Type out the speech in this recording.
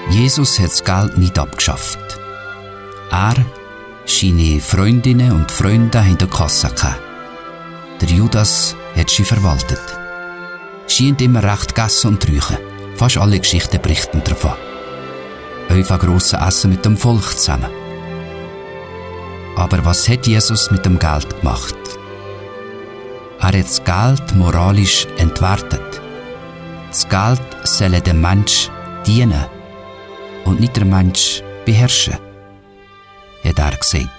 Jesus hat das Geld nicht abgeschafft. Er, seine Freundinnen und Freunde haben die Kasse gehabt. Der Judas hat sie verwaltet. Scheint immer recht gegessen und räuchen. Fast alle Geschichten berichten davon. Auf ein grosses Essen mit dem Volk zusammen. Aber was hat Jesus mit dem Geld gemacht? Er hat das Geld moralisch entwertet. Das Geld soll dem Mensch dienen und nicht der Mensch beherrschen, hat er gesagt.